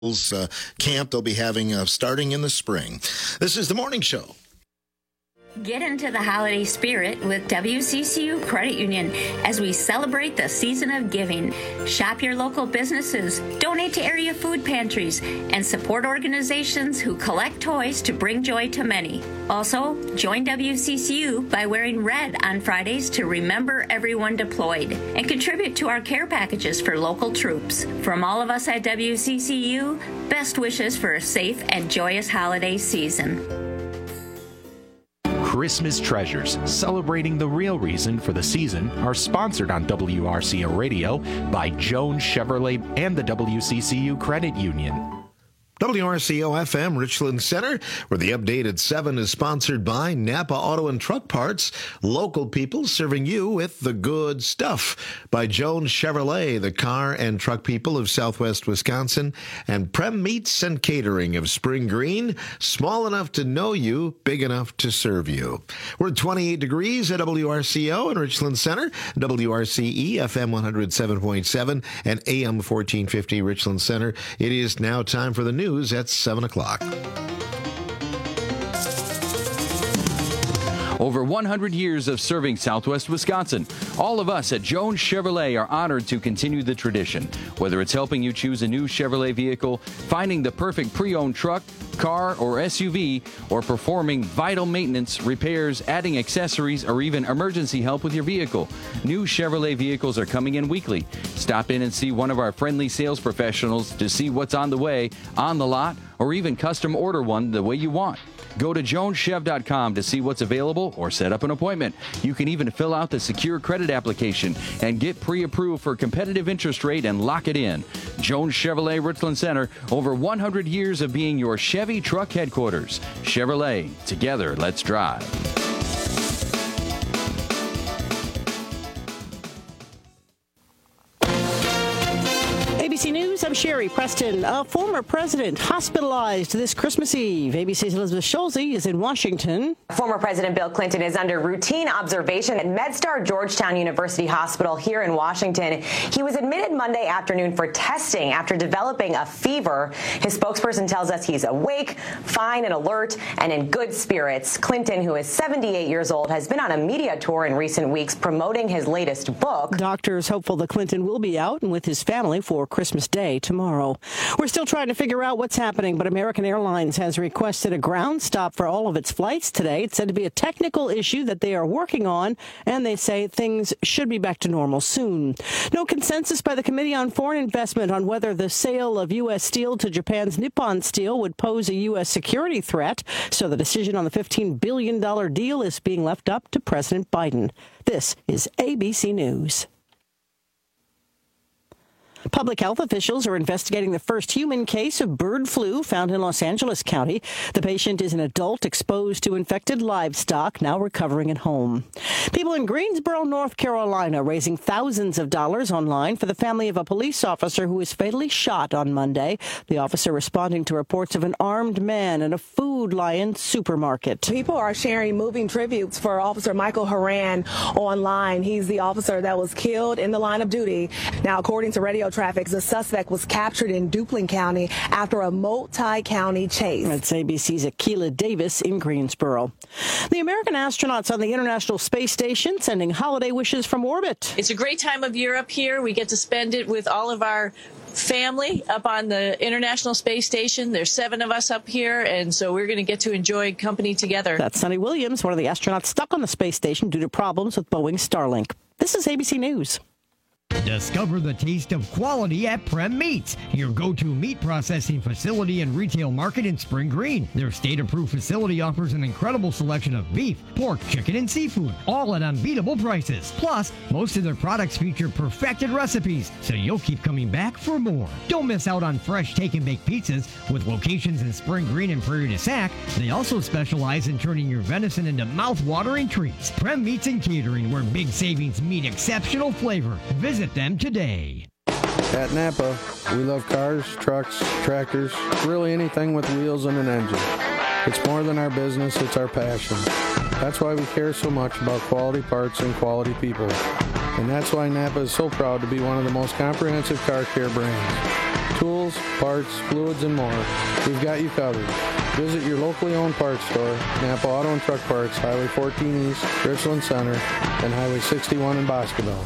camp they'll be having starting in the spring. This is The Morning Show. Get into the holiday spirit with WCCU Credit Union as we celebrate the season of giving. Shop your local businesses, donate to area food pantries, and support organizations who collect toys to bring joy to many. Also, join WCCU by wearing red on Fridays to remember everyone deployed and contribute to our care packages for local troops. From all of us at WCCU, best wishes for a safe and joyous holiday season. Christmas Treasures, celebrating the real reason for the season, are sponsored on WRCO Radio by Jones Chevrolet and the WCCU Credit Union. WRCO FM Richland Center, where the update at 7 is sponsored by Napa Auto and Truck Parts, local people serving you with the good stuff. By Jones Chevrolet, the car and truck people of Southwest Wisconsin, and Prem Meats and Catering of Spring Green, small enough to know you, big enough to serve you. We're at 28 degrees at WRCO in Richland Center, WRCE FM 107.7 and AM 1450 Richland Center. It is now time for the news at 7 o'clock. Over 100 years of serving Southwest Wisconsin. All of us at Jones Chevrolet are honored to continue the tradition. Whether it's helping you choose a new Chevrolet vehicle, finding the perfect pre-owned truck, car, or SUV, or performing vital maintenance, repairs, adding accessories, or even emergency help with your vehicle. New Chevrolet vehicles are coming in weekly. Stop in and see one of our friendly sales professionals to see what's on the way, on the lot, or even custom order one the way you want. Go to joneschev.com to see what's available or set up an appointment. You can even fill out the secure credit application and get pre-approved for competitive interest rate and lock it in. Jones Chevrolet Richland Center, over 100 years of being your Chevy truck headquarters. Chevrolet, together, let's drive. ABC News, I'm Sherry Preston. A former president hospitalized this Christmas Eve. ABC's Elizabeth Schulze is in Washington. Former President Bill Clinton is under routine observation at MedStar Georgetown University Hospital here in Washington. He was admitted Monday afternoon for testing after developing a fever. His spokesperson tells us he's awake, fine and alert, and in good spirits. Clinton, who is 78 years old, has been on a media tour in recent weeks promoting his latest book. Doctors hopeful that Clinton will be out and with his family for Christmas Day tomorrow. We're still trying to figure out what's happening, but American Airlines has requested a ground stop for all of its flights today. It's said to be a technical issue that they are working on, and they say things should be back to normal soon. No consensus by the Committee on Foreign Investment on whether the sale of U.S. steel to Japan's Nippon Steel would pose a U.S. security threat, so the decision on the $15 billion deal is being left up to President Biden. This is ABC News. Public health officials are investigating the first human case of bird flu found in Los Angeles County. The patient is an adult exposed to infected livestock, now recovering at home. People in Greensboro, North Carolina, raising thousands of dollars online for the family of a police officer who was fatally shot on Monday. The officer responding to reports of an armed man in a Food Lion supermarket. People are sharing moving tributes for Officer Michael Horan online. He's the officer that was killed in the line of duty. Now, according to Radio Traffic, the suspect was captured in Duplin County after a multi-county chase. That's ABC's Akila Davis in Greensboro. The American astronauts on the International Space Station sending holiday wishes from orbit. It's a great time of year up here. We get to spend it with all of our family up on the International Space Station. There's 7 of us up here, and so we're going to get to enjoy company together. That's Sonny Williams, one of the astronauts stuck on the space station due to problems with Boeing's Starlink. This is ABC News. Discover the taste of quality at Prem Meats, your go-to meat processing facility and retail market in Spring Green. Their state-approved facility offers an incredible selection of beef, pork, chicken, and seafood, all at unbeatable prices. Plus, most of their products feature perfected recipes, so you'll keep coming back for more. Don't miss out on fresh take-and-bake pizzas. With locations in Spring Green and Prairie du Sac, they also specialize in turning your venison into mouth-watering treats. Prem Meats and Catering, where big savings meet exceptional flavor. Visit them today. At Napa, we love cars, trucks, tractors, really anything with wheels and an engine. It's more than our business, it's our passion. That's why we care so much about quality parts and quality people. And that's why Napa is so proud to be one of the most comprehensive car care brands. Tools, parts, fluids, and more. We've got you covered. Visit your locally owned parts store, Napa Auto and Truck Parts, Highway 14 East, Richland Center, and Highway 61 in Boscoville.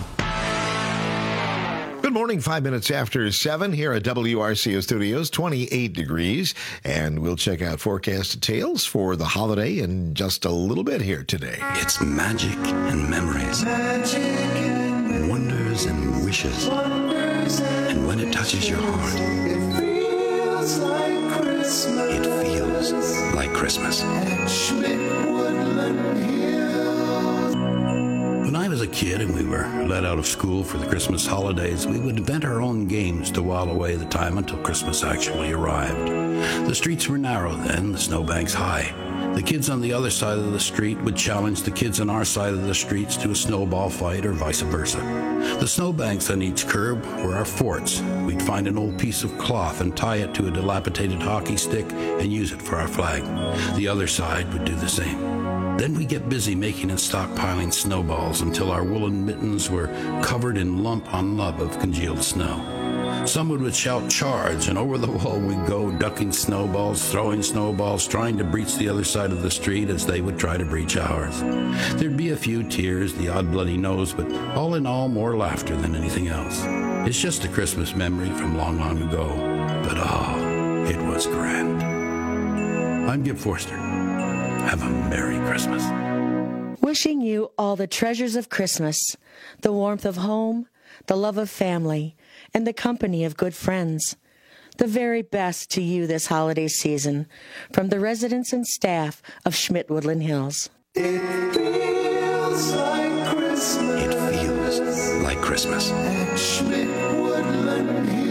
Good morning, 5 minutes after 7 here at WRCO Studios, 28 degrees. And we'll check out forecast details for the holiday in just a little bit here today. It's magic and memories, wonders and wishes. And when it touches your heart, it feels like Christmas. It feels like Christmas. At Schmidt Woodland Hills. When I was a kid and we were let out of school for the Christmas holidays, we would invent our own games to while away the time until Christmas actually arrived. The streets were narrow then, the snowbanks high. The kids on the other side of the street would challenge the kids on our side of the streets to a snowball fight or vice versa. The snowbanks on each curb were our forts. We'd find an old piece of cloth and tie it to a dilapidated hockey stick and use it for our flag. The other side would do the same. Then we'd get busy making and stockpiling snowballs until our woolen mittens were covered in lump on lump of congealed snow. Someone would shout charge, and over the wall we'd go, ducking snowballs, throwing snowballs, trying to breach the other side of the street as they would try to breach ours. There'd be a few tears, the odd bloody nose, but all in all, more laughter than anything else. It's just a Christmas memory from long, long ago, but it was grand. I'm Gib Forster. Have a Merry Christmas. Wishing you all the treasures of Christmas, the warmth of home, the love of family, and the company of good friends. The very best to you this holiday season from the residents and staff of Schmidt Woodland Hills. It feels like Christmas. It feels like Christmas. At Schmidt Woodland Hills.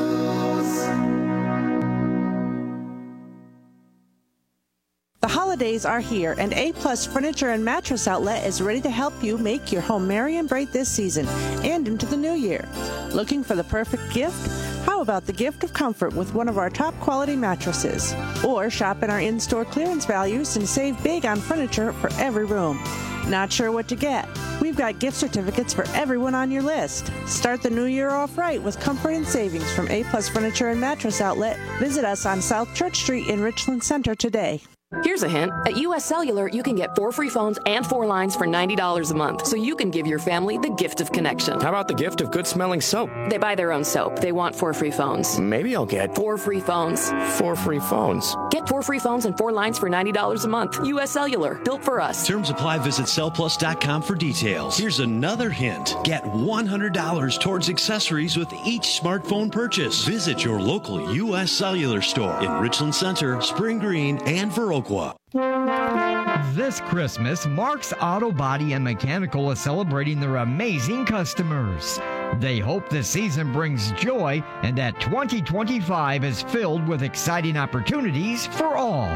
The holidays are here, and A-Plus Furniture and Mattress Outlet is ready to help you make your home merry and bright this season and into the new year. Looking for the perfect gift? How about the gift of comfort with one of our top quality mattresses? Or shop in our in-store clearance values and save big on furniture for every room. Not sure what to get? We've got gift certificates for everyone on your list. Start the new year off right with comfort and savings from A-Plus Furniture and Mattress Outlet. Visit us on South Church Street in Richland Center today. Here's a hint. At U.S. Cellular, you can get 4 free phones and 4 lines for $90 a month, so you can give your family the gift of connection. How about the gift of good-smelling soap? They buy their own soap. They want 4 free phones. Maybe I'll get 4 free phones. 4 free phones. Get 4 free phones and 4 lines for $90 a month. U.S. Cellular, built for us. Terms apply. Visit cellplus.com for details. Here's another hint. Get $100 towards accessories with each smartphone purchase. Visit your local U.S. Cellular store in Richland Center, Spring Green, and Viroqua. This Christmas, Mark's Auto Body and Mechanical is celebrating their amazing customers. They hope the season brings joy and that 2025 is filled with exciting opportunities for all.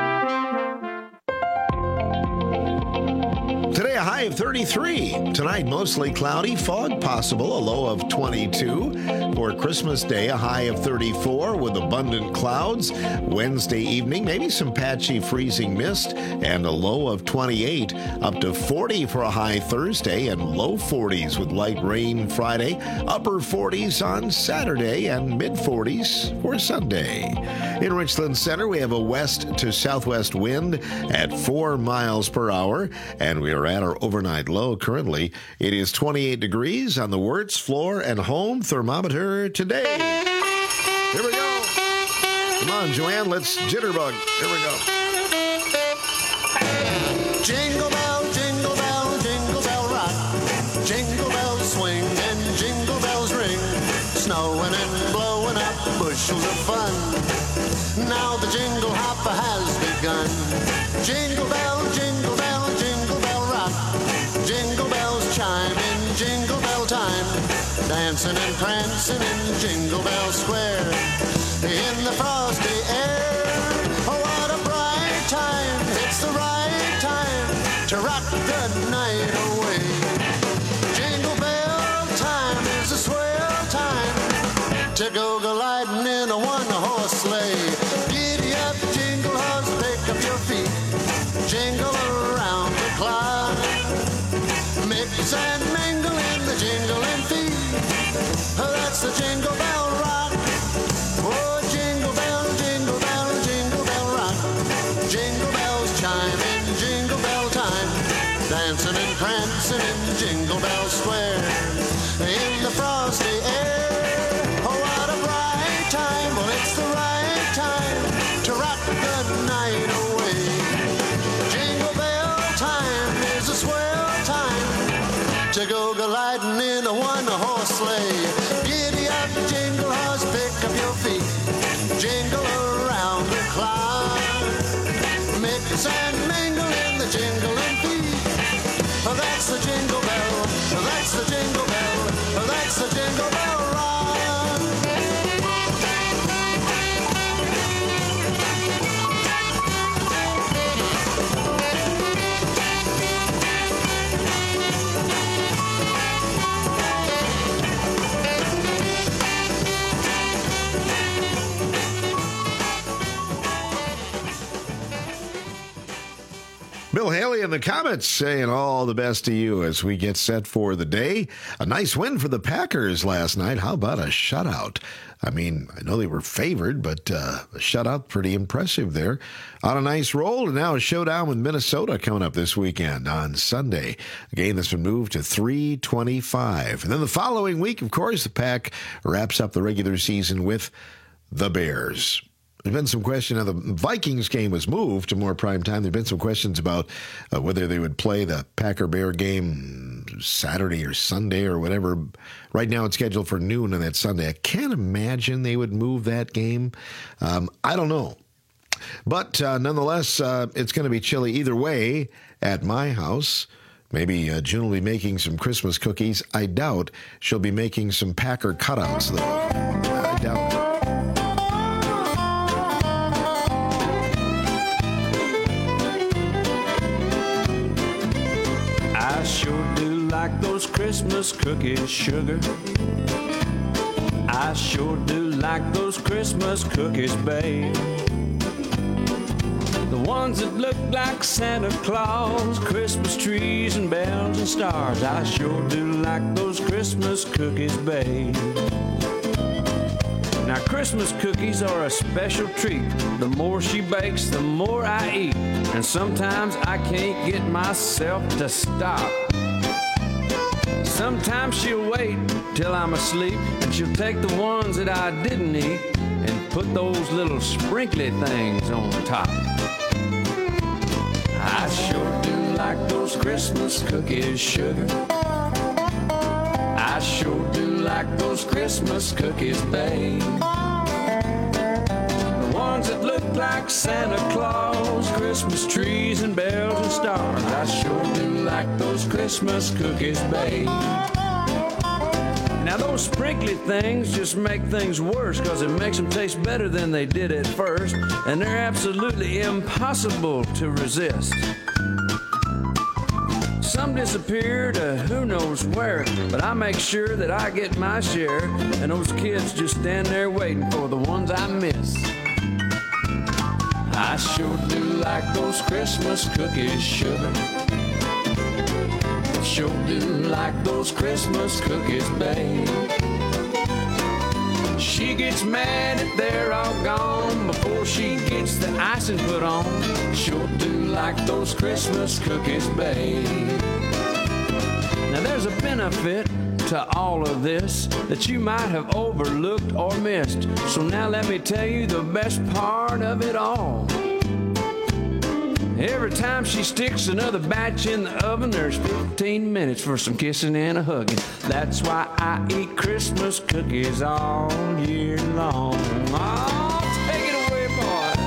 Today, a high of 33. Tonight, mostly cloudy, fog possible, a low of 22. For Christmas Day, a high of 34 with abundant clouds. Wednesday evening, maybe some patchy freezing mist and a low of 28. Up to 40 for a high Thursday and low 40s with light rain Friday. Upper 40s on Saturday and mid 40s for Sunday. In Richland Center, we have a west to southwest wind at 4 miles per hour, and we are at our overnight low currently. It is 28 degrees on the Wirtz floor and home thermometer today. Here we go. Come on, Joanne, let's jitterbug. Here we go. Jingle bell, jingle bell rock. Jingle bells swing and jingle bells ring. Snowing and blowing up bushels of fun. Now the jingle hopper has begun. Jingle bell, jingle bell, jingle bell rock. Jingle bells chime in jingle bell time. Dancing and prancing in Jingle Bell Square. In the frosty air. Oh, what a bright time. It's the right time to rock the night away. Jingle bell time is a swell time to go gliding in a one-horse sleigh. Giddy up, jingle horse, pick up your feet. Jingle around the clock. Mix and mingle in the jingling feet. That's the Jingle Bell Rock. a one-horse sleigh. Giddy up, jingle horse, pick up your feet. Jingle around the clock. Mix and mingle in the jingling feet. That's the jingle bell. That's the jingle bell. That's the jingle bell rock. Bill Haley in the comments saying all the best to you as we get set for the day. A nice win for the Packers last night. How about a shutout? I mean, I know they were favored, but a shutout, pretty impressive there. On a nice roll, and now a showdown with Minnesota coming up this weekend on Sunday. A game that's been moved to 3/25. And then the following week, of course, the Pack wraps up the regular season with the Bears. There's been some question. Now, the Vikings game was moved to more prime time. There's been some questions about whether they would play the Packer-Bear game Saturday or Sunday or whatever. Right now, it's scheduled for noon on that Sunday. I can't imagine they would move that game. I don't know. But nonetheless, it's going to be chilly either way at my house. Maybe June will be making some Christmas cookies. I doubt she'll be making some Packer cutouts, though. I doubt it. I sure do like those Christmas cookies, sugar. I sure do like those Christmas cookies, babe. The ones that look like Santa Claus, Christmas trees and bells and stars. I sure do like those Christmas cookies, babe. Now, Christmas cookies are a special treat. The more she bakes, the more I eat. And sometimes I can't get myself to stop. Sometimes she'll wait till I'm asleep, and she'll take the ones that I didn't eat and put those little sprinkly things on top. I sure do like those Christmas cookies, sugar. I sure do like those Christmas cookies, babe. The ones that look like Santa Claus, Christmas trees and bells and stars. I sure do like those Christmas cookies, babe. Now those sprinkly things just make things worse, because it makes them taste better than they did at first, and they're absolutely impossible to resist. Some disappear to who knows where, but I make sure that I get my share, and those kids just stand there waiting for the ones I miss. I sure do like those Christmas cookies, sugar. Sure do like those Christmas cookies, babe. She gets mad if they're all gone before she gets the icing put on. Sure do like those Christmas cookies, babe. Now there's a benefit to all of this that you might have overlooked or missed. So now let me tell you the best part of it all. Every time she sticks another batch in the oven, there's 15 minutes for some kissing and a hugging. That's why I eat Christmas cookies all year long. Oh, take it away, boys.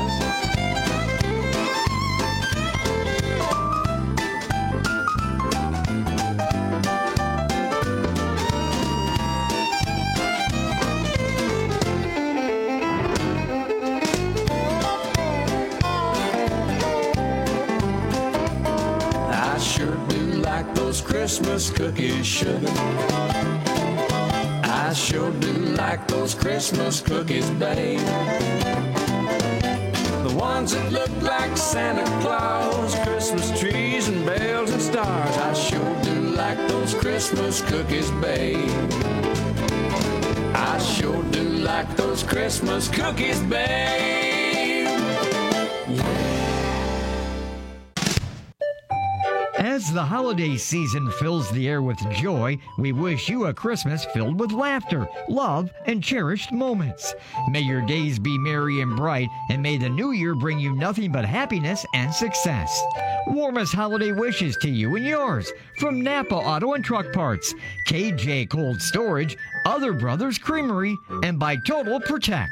Those Christmas cookies, sugar. I sure do like those Christmas cookies, babe. The ones that look like Santa Claus, Christmas trees and bells and stars. I sure do like those Christmas cookies, babe. I sure do like those Christmas cookies, babe. Yeah. As As the holiday season fills the air with joy, we wish you a Christmas filled with laughter, love, and cherished moments. May your days be merry and bright, and may the new year bring you nothing but happiness and success. Warmest holiday wishes to you and yours from Napa Auto and Truck Parts, KJ Cold Storage, Other Brothers Creamery, and by Total Protect.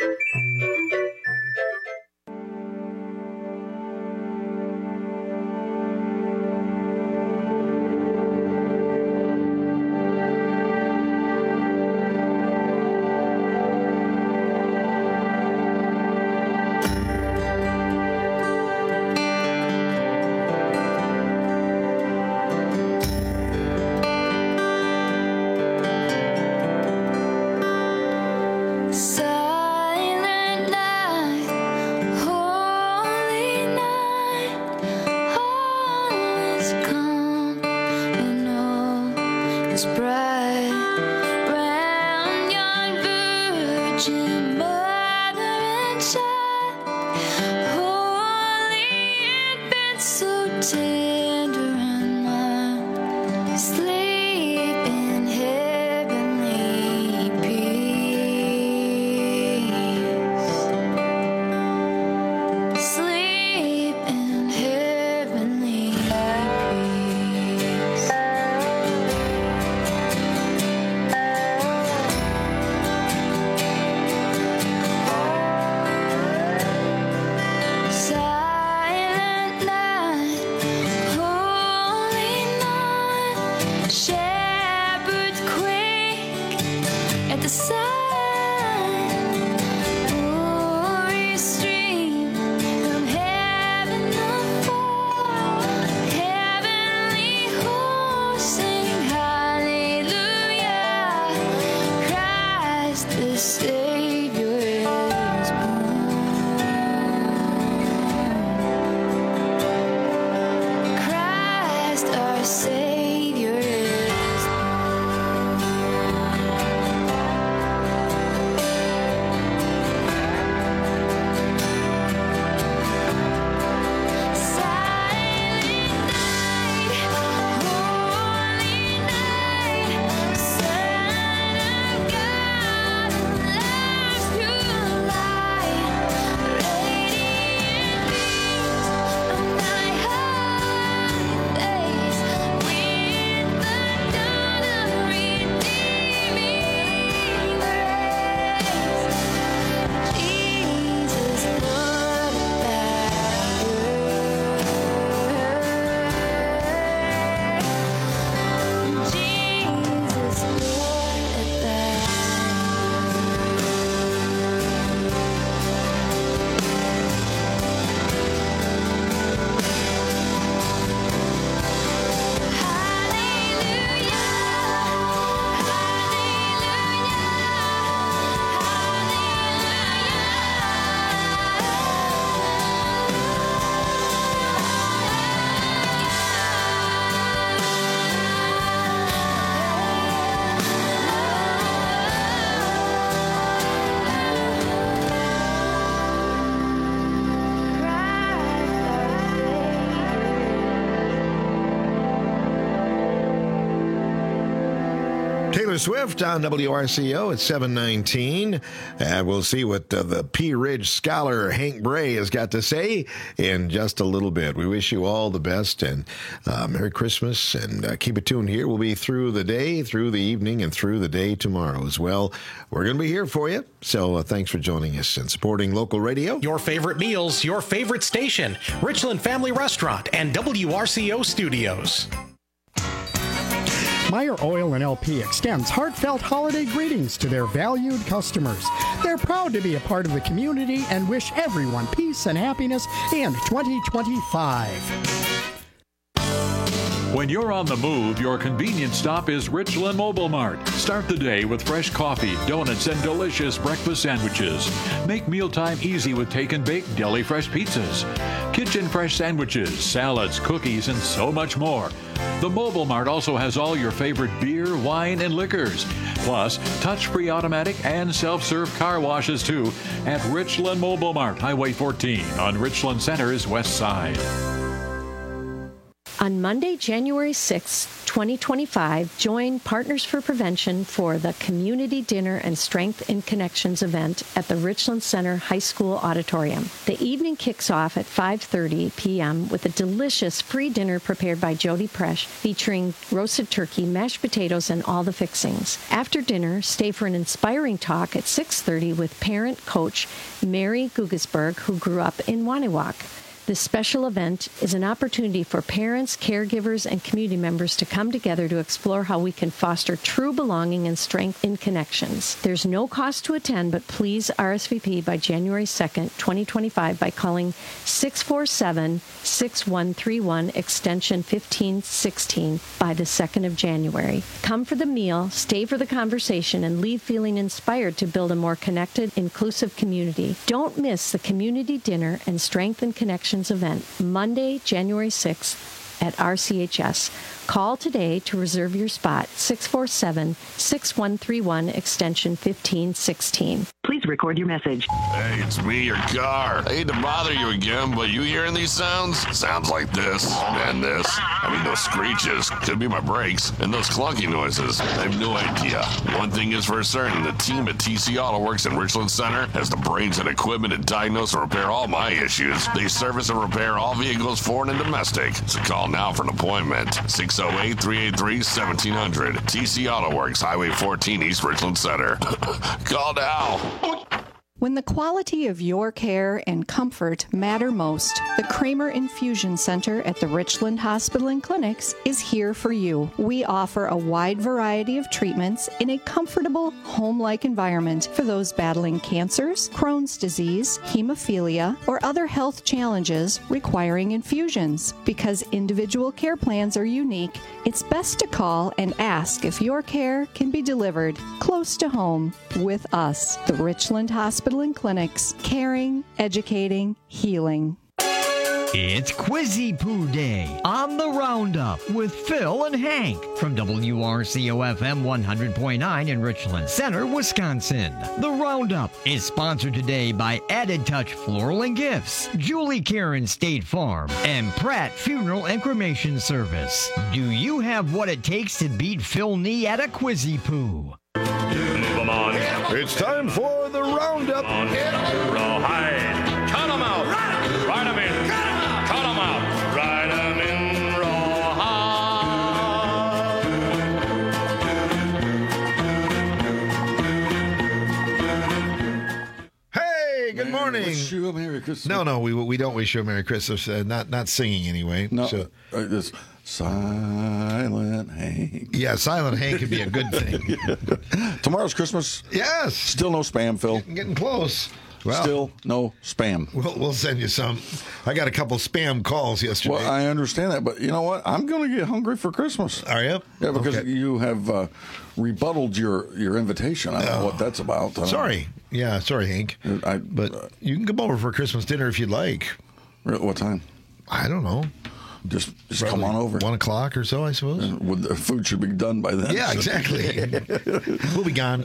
Taylor Swift on WRCO at 7:19. We'll see what the Pea Ridge scholar Hank Bray has got to say in just a little bit. We wish you all the best and Merry Christmas, and keep it tuned here. We'll be through the day, through the evening, and through the day tomorrow as well. We're going to be here for you. So thanks for joining us and supporting local radio. Your favorite meals, your favorite station, Richland Family Restaurant and WRCO Studios. Meyer Oil and LP extends heartfelt holiday greetings to their valued customers. They're proud to be a part of the community and wish everyone peace and happiness in 2025. When you're on the move, your convenience stop is Richland Mobile Mart. Start the day with fresh coffee, donuts, and delicious breakfast sandwiches. Make mealtime easy with take and bake deli fresh pizzas, kitchen fresh sandwiches, salads, cookies, and so much more. The Mobile Mart also has all your favorite beer, wine, and liquors. Plus, touch-free automatic and self-serve car washes, too, at Richland Mobile Mart, Highway 14 on Richland Center's west side. On Monday, January 6, 2025, join Partners for Prevention for the Community Dinner and Strength in Connections event at the Richland Center High School Auditorium. The evening kicks off at 5:30 p.m. with a delicious free dinner prepared by Jody Presh, featuring roasted turkey, mashed potatoes, and all the fixings. After dinner, stay for an inspiring talk at 6:30 with parent coach Mary Gugesberg, who grew up in Waniwak. This special event is an opportunity for parents, caregivers, and community members to come together to explore how we can foster true belonging and strength in connections. There's no cost to attend, but please RSVP by January 2nd, 2025 by calling 647-6131 extension 1516 by the 2nd of January. Come for the meal, stay for the conversation, and leave feeling inspired to build a more connected, inclusive community. Don't miss the Community Dinner and Strength and Connections event, Monday, January 6th at RCHS. Call today to reserve your spot, 647-6131, extension 1516. Please record your message. Hey, it's me, your car. I hate to bother you again, but you hearing these sounds? Sounds like this and this. I mean, those screeches. Could be my brakes. And those clunky noises. I have no idea. One thing is for certain, the team at TC Auto Works in Richland Center has the brains and equipment to diagnose and repair all my issues. They service and repair all vehicles, foreign and domestic. So call now for an appointment. 608-383-1700. TC Auto Works, Highway 14, East Richland Center. Call now. When the quality of your care and comfort matter most, the Kramer Infusion Center at the Richland Hospital and Clinics is here for you. We offer a wide variety of treatments in a comfortable, home-like environment for those battling cancers, Crohn's disease, hemophilia, or other health challenges requiring infusions. Because individual care plans are unique, it's best to call and ask if your care can be delivered close to home with us, the Richland Hospital and Clinics, caring, educating, healing. It's Quizzy Poo Day on the Roundup with Phil and Hank from WRCO-FM 100.9 in Richland Center, Wisconsin. The Roundup is sponsored today by Added Touch Floral and Gifts, Julie Karen State Farm, and Pratt Funeral and Cremation Service. Do you have what it takes to beat Phil Nee at a Quizzy Poo? It's time for the Roundup. Rawhide. Cut 'em out. Ride 'em in. Cut 'em out. Ride 'em in rawhide. Hey, good morning. Wish you a Merry Christmas. No, we don't wish you a Merry Christmas. Not singing anyway. No, so. It's Silent Hank. Yeah, Silent Hank could be a good thing. Tomorrow's Christmas. Yes. Still no spam, Phil. Getting close. Well, still no spam. We'll send you some. I got a couple spam calls yesterday. Well, I understand that, but you know what? I'm going to get hungry for Christmas. Are you? Yeah, because okay. you have rebutted your invitation. I don't know what that's about. Sorry. Yeah, sorry, Hank. But you can come over for Christmas dinner if you'd like. What time? I don't know. Just come on over. 1 o'clock or so, I suppose. The food should be done by then. Yeah, exactly. We'll be gone.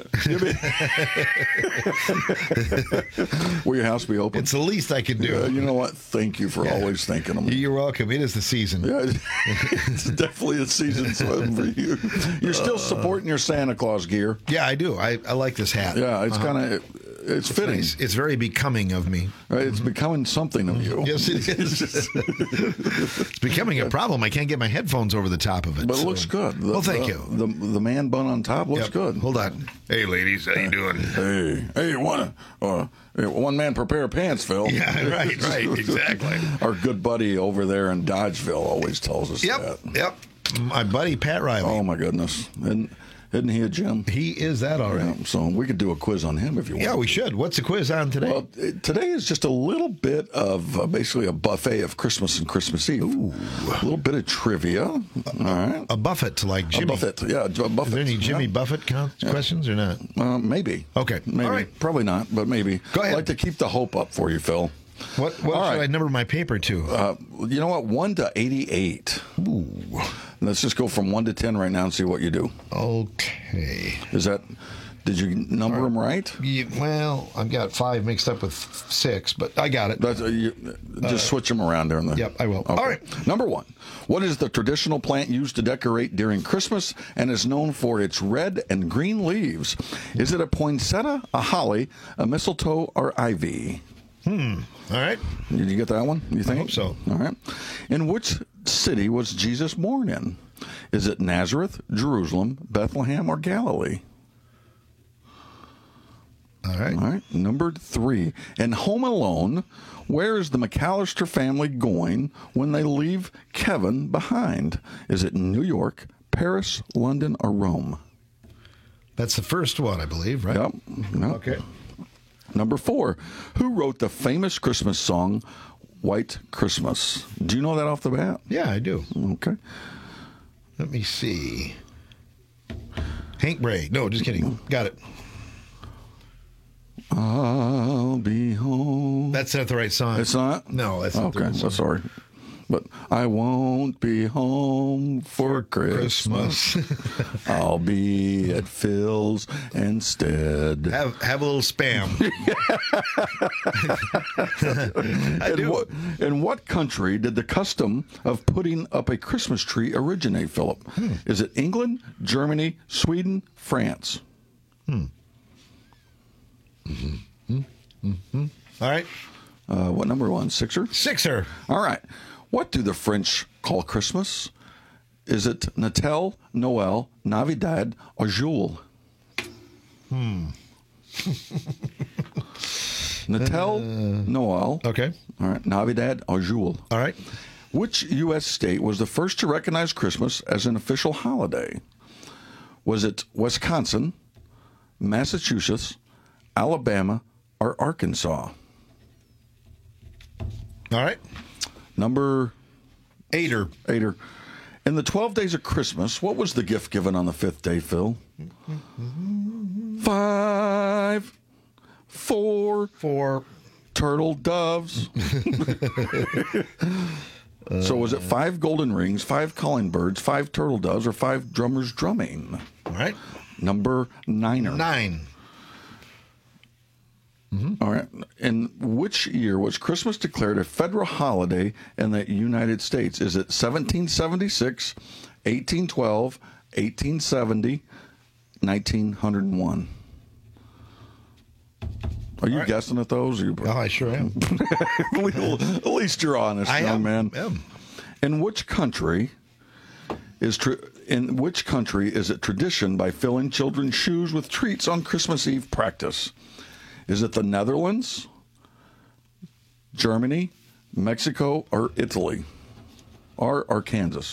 Will your house be open? It's the least I can do. You know what? Thank you for always thinking of me. You're welcome. It is the season. Yeah, it's definitely the season for you. You're still supporting your Santa Claus gear. Yeah, I do. I like this hat. Yeah, it's kind of... It's fitting. Nice. It's very becoming of me. Right, it's becoming something of you. Yes, it is. It's becoming a problem. I can't get my headphones over the top of it. But it looks good. Thank you. The man bun on top looks good. Hold on. Hey, ladies, how you doing? Hey, one man per pair of pants, Phil. Yeah, right, exactly. Our good buddy over there in Dodgeville always tells us that. Yep. My buddy Pat Riley. Oh my goodness. Isn't he a gem? He is that all right. Yeah, so we could do a quiz on him if you want. Yeah, we should. What's the quiz on today? Well, today is just a little bit of basically a buffet of Christmas and Christmas Eve. Ooh. A little bit of trivia. All right. A buffet like Jimmy. A buffet, yeah. A buffet. Is there any Jimmy Buffett questions or not? Maybe. Okay. Maybe. All right. Probably not, but maybe. Go ahead. I'd like to keep the hope up for you, Phil. What should I number my paper to? You know what? 1 to 88. Ooh. Let's just go from 1 to 10 right now and see what you do. Okay. Do Did you number them right? Well, I've got 5 mixed up with 6, but I got it. Just switch them around there. Yep, I will. Okay. All right. Number 1. What is the traditional plant used to decorate during Christmas and is known for its red and green leaves? Is it a poinsettia, a holly, a mistletoe, or ivy? All right. Did you get that one? You think? I hope so. All right. In which city was Jesus born in? Is it Nazareth, Jerusalem, Bethlehem, or Galilee? All right. All right. Number 3. In Home Alone, where is the McAllister family going when they leave Kevin behind? Is it New York, Paris, London, or Rome? That's the first one, I believe, right? Yep. Okay. Number 4. Who wrote the famous Christmas song, White Christmas? Do you know that off the bat? Yeah, I do. Okay. Let me see. Hank Bray. No, just kidding. Got it. I'll be home. That's not the right song. It's not? No, that's not the right song. Sorry. But I won't be home for Christmas. I'll be at Phil's instead. Have a little spam. In what country did the custom of putting up a Christmas tree originate, Philip? Is it England, Germany, Sweden, France? All right. What number one? Sixer? Sixer. All right. What do the French call Christmas? Is it Natal, Noel, Navidad, or Joule? Natal, Noel. Okay. All right. Navidad or Joule. All right. Which U.S. state was the first to recognize Christmas as an official holiday? Was it Wisconsin, Massachusetts, Alabama, or Arkansas? All right. Number... Eighter. In the 12 days of Christmas, what was the gift given on the 5th day, Phil? 5, 4 turtle doves. So was it 5 golden rings, 5 calling birds, 5 turtle doves, or 5 drummers drumming? All right. Number 9. 9. All right. In which year was Christmas declared a federal holiday in the United States? Is it 1776, 1812, 1870, 1901? Are you guessing at those? I sure am. At least you're honest, young man. I am. In which country is it tradition by filling children's shoes with treats on Christmas Eve practice? Is it the Netherlands, Germany, Mexico, or Italy? Or Kansas?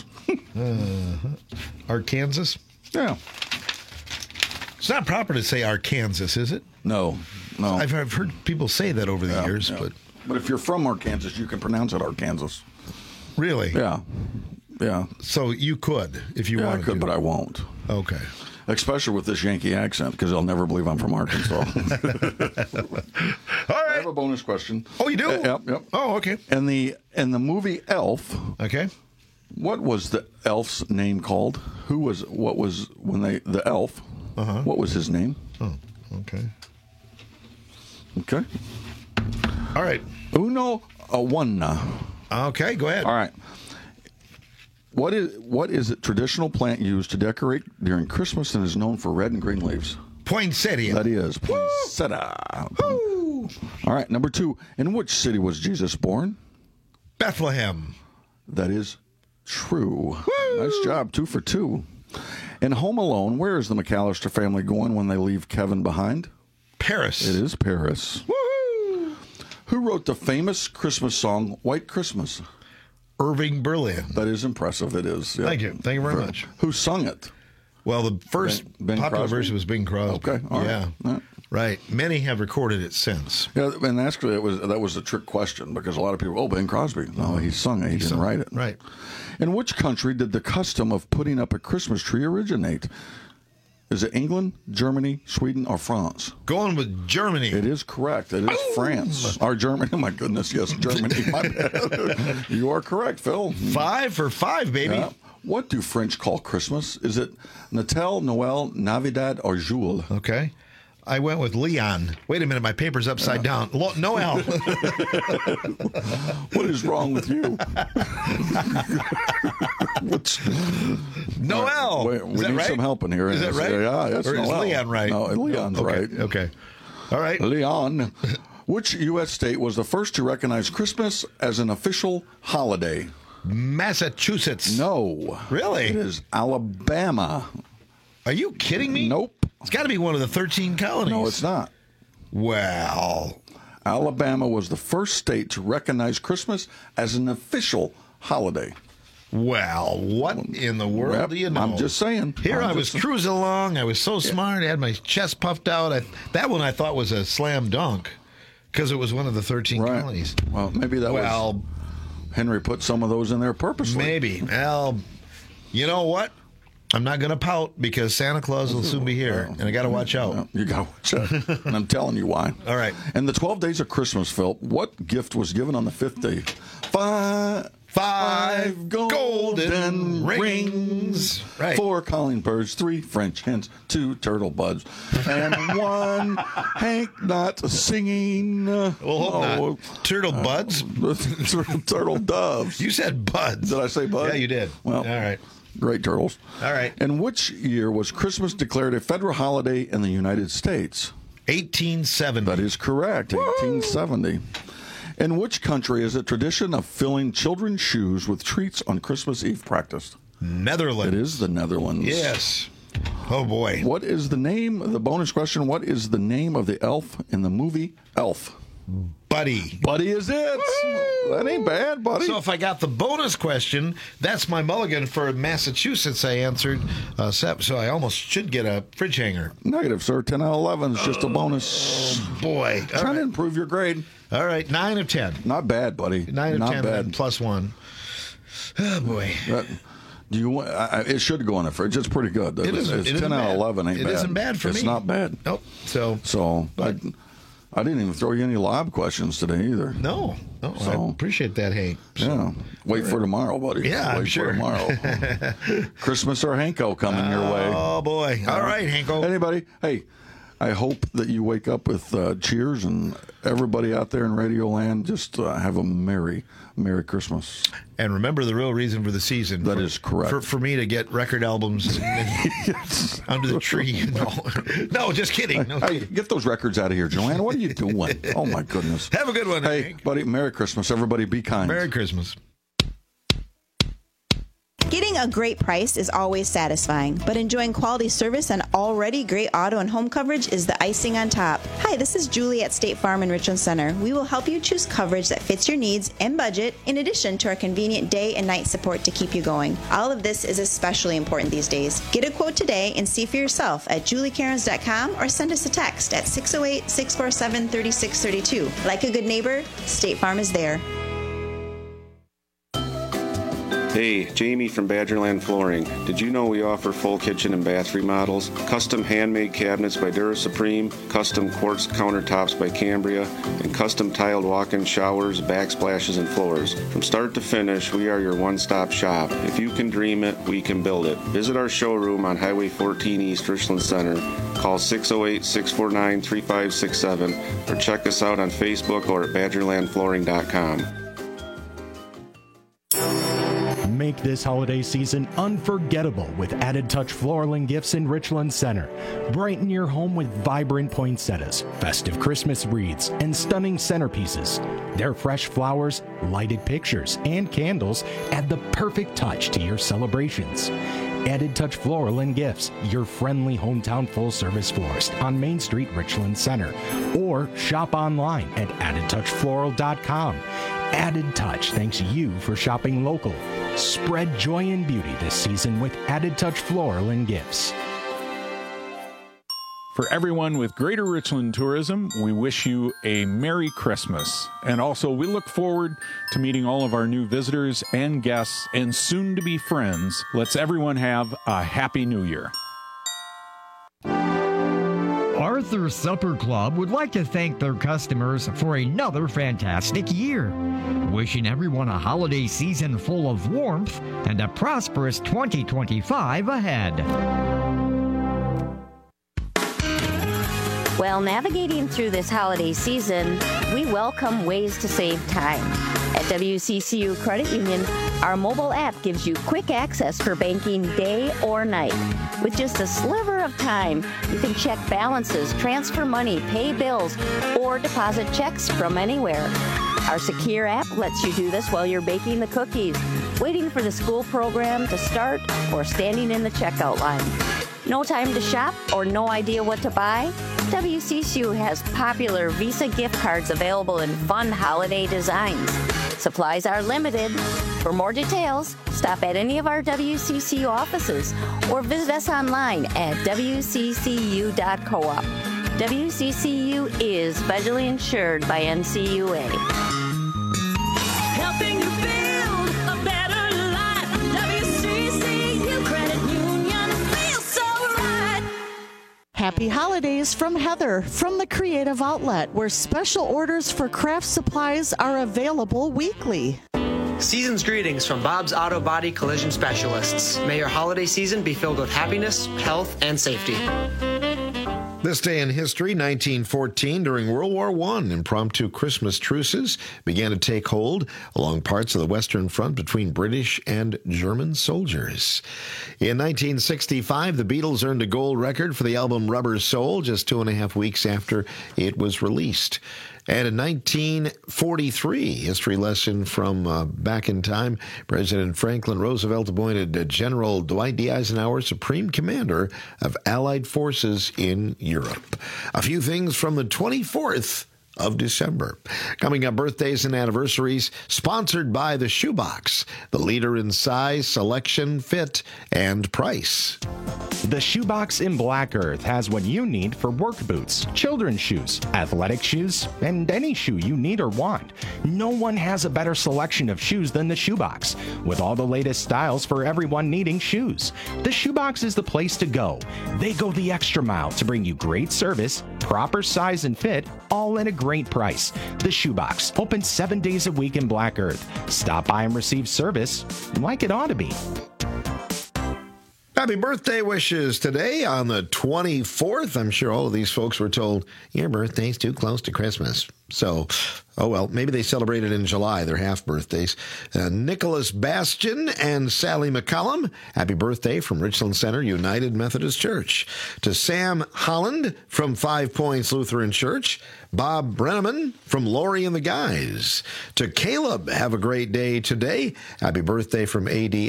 Arkansas? Yeah. It's not proper to say Arkansas, is it? No. I've heard people say that over the years, but if you're from Arkansas, you can pronounce it Arkansas. Really? Yeah. So you could if you wanted I could, to. but I won't. Okay. Especially with this Yankee accent, because they'll never believe I'm from Arkansas. All right. I have a bonus question. Oh, you do? Yep. Oh, okay. In the movie Elf, okay, what was the elf's name called? What was the elf? What was his name? Oh, okay. Okay. All right. Uno Awana. Okay, go ahead. All right. What is a traditional plant used to decorate during Christmas and is known for red and green leaves? Poinsettia. That is poinsettia. All right, number 2. In which city was Jesus born? Bethlehem. That is true. Woo! Nice job. 2 for 2. In Home Alone, where is the McAllister family going when they leave Kevin behind? Paris. It is Paris. Woo! Who wrote the famous Christmas song, White Christmas? Irving Berlin. That is impressive. It is. Yep. Thank you very much. Who sung it? Well, the first Ben popular Crosby? version was Bing Crosby. Okay. All right. Yeah. All right. Right. Many have recorded it since. Yeah, and actually, that was a trick question because a lot of people, Ben Crosby. No, he sung it. He didn't write it. Right. In which country did the custom of putting up a Christmas tree originate? Is it England, Germany, Sweden, or France? Going with Germany. It is correct. It is France. Or Germany. Oh, my goodness. Yes, Germany. My bad. You are correct, Phil. 5 for 5, baby. Yeah. What do French call Christmas? Is it Natal, Noel, Navidad, or Joule? Okay. I went with Leon. Wait a minute, my paper's upside down. Noel. What is wrong with you? Noel. We need some help in here. Is that right? Yeah, that's or is Noel. Leon right? No, Leon's right. Okay. All right. Leon. Which U.S. state was the first to recognize Christmas as an official holiday? Massachusetts. No. Really? It is Alabama. Are you kidding me? Nope. It's got to be one of the 13 colonies. No, it's not. Well, Alabama was the first state to recognize Christmas as an official holiday. Well, what in the world do you know? I'm just saying. Here I was cruising along. I was so smart. I had my chest puffed out. That one I thought was a slam dunk because it was one of the 13 colonies. Well, maybe that was... Henry put some of those in there purposely. Maybe. Well, you know what? I'm not going to pout because Santa Claus will soon be here, and I got to watch out. You got to watch out. And I'm telling you why. All right. And the 12 days of Christmas, Phil, what gift was given on the 5th day? Five golden rings. Right. 4 calling birds, 3 French hens, 2 turtle buds, and 1 Hank not singing. Well, turtle buds? Turtle doves. You said buds. Did I say buds? Yeah, you did. Well, all right. Great turtles. All right. In which year was Christmas declared a federal holiday in the United States? 1870. That is correct. Woo! 1870. In which country is a tradition of filling children's shoes with treats on Christmas Eve practiced? Netherlands. It is the Netherlands. Yes. Oh, boy. What is the name, the bonus question, what is the name of the elf in the movie Elf? Buddy. Buddy is it. Woo! That ain't bad, buddy. So if I got the bonus question, that's my mulligan for Massachusetts I answered. So I almost should get a fridge hanger. Negative, sir. 10 out of 11 is just a bonus. Oh, boy. Trying to improve your grade. All right, 9 of 10. Not bad, buddy. 9 of Not 10 bad. and plus 1. Oh, boy. Do you want? It should go in the fridge. It's pretty good. It's 10 out of 11. Ain't bad. It isn't bad for me. It's not bad. Nope. So I didn't even throw you any lob questions today either. No. I appreciate that, Hank. Yeah. Wait for tomorrow, buddy. Yeah, Wait for tomorrow. Christmas or Hanko coming your way. Oh, boy. All right, Hanko. Anybody? Hey, I hope that you wake up with cheers, and everybody out there in Radio Land just have a Merry Christmas. And remember the real reason for the season. That is correct. For me to get record albums under the tree. No, just kidding. No, hey, get those records out of here, Joanna. What are you doing? Oh, my goodness. Have a good one, Hey, Hank. buddy, Merry Christmas. Everybody be kind. Merry Christmas. Getting a great price is always satisfying, but enjoying quality service and already great auto and home coverage is the icing on top. Hi, this is Julie at State Farm in Richland Center. We will help you choose coverage that fits your needs and budget, in addition to our convenient day and night support to keep you going. All of this is especially important these days. Get a quote today and see for yourself at juliecairns.com or send us a text at 608-647-3632. Like a good neighbor, State Farm is there. Hey, Jamie from Badgerland Flooring. Did you know we offer full kitchen and bath remodels, custom handmade cabinets by Dura Supreme, custom quartz countertops by Cambria, and custom tiled walk-in showers, backsplashes, and floors? From start to finish, we are your one-stop shop. If you can dream it, we can build it. Visit our showroom on Highway 14 East, Richland Center. Call 608-649-3567 or check us out on Facebook or at badgerlandflooring.com. Make this holiday season unforgettable with Added Touch Floral and Gifts in Richland Center. Brighten your home with vibrant poinsettias, festive Christmas wreaths, and stunning centerpieces. Their fresh flowers, lighted pictures, and candles add the perfect touch to your celebrations. Added Touch Floral and Gifts, your friendly hometown full-service florist on Main Street, Richland Center. Or shop online at addedtouchfloral.com. Added Touch thanks you for shopping local. Spread joy and beauty this season with Added Touch Floral and Gifts. For everyone with Greater Richland Tourism, we wish you a Merry Christmas. And also, we look forward to meeting all of our new visitors and guests and soon-to-be friends. Let's everyone have a Happy New Year. Arthur's Supper Club would like to thank their customers for another fantastic year. Wishing everyone a holiday season full of warmth and a prosperous 2025 ahead. While navigating through this holiday season, we welcome ways to save time. At WCCU Credit Union, our mobile app gives you quick access for banking day or night. With just a sliver of time, you can check balances, transfer money, pay bills, or deposit checks from anywhere. Our secure app lets you do this while you're baking the cookies, waiting for the school program to start, or standing in the checkout line. No time to shop or no idea what to buy? WCCU has popular Visa gift cards available in fun holiday designs. Supplies are limited. For more details, stop at any of our WCCU offices or visit us online at wccu.coop. WCCU is federally insured by NCUA. Helping you build a better life. WCCU Credit Union feels so right. Happy holidays from Heather from the Creative Outlet, where special orders for craft supplies are available weekly. Season's greetings from Bob's Auto Body Collision Specialists. May your holiday season be filled with happiness, health, and safety. This day in history, 1914, during World War I, impromptu Christmas truces began to take hold along parts of the Western Front between British and German soldiers. In 1965, the Beatles earned a gold record for the album Rubber Soul just 2.5 weeks after it was released. And in 1943, history lesson from back in time, President Franklin Roosevelt appointed General Dwight D. Eisenhower Supreme Commander of Allied Forces in Europe. A few things from the 24th of December. Coming up, birthdays and anniversaries, sponsored by the Shoebox, the leader in size, selection, fit, and price. The Shoebox in Black Earth has what you need for work boots, children's shoes, athletic shoes, and any shoe you need or want. No one has a better selection of shoes than the Shoebox, with all the latest styles for everyone needing shoes. The Shoebox is the place to go. They go the extra mile to bring you great service, proper size and fit, all at a great price. The Shoebox, open 7 days a week in Black Earth. Stop by and receive service like it ought to be. Happy birthday wishes today on the 24th. I'm sure all of these folks were told, your birthday's too close to Christmas. So, oh well, maybe they celebrated in July, their half birthdays. Nicholas Bastian and Sally McCollum, happy birthday from Richland Center United Methodist Church. To Sam Holland from 5 Points Lutheran Church. Bob Brenneman from Lori and the Guys. To Caleb, have a great day today. Happy birthday from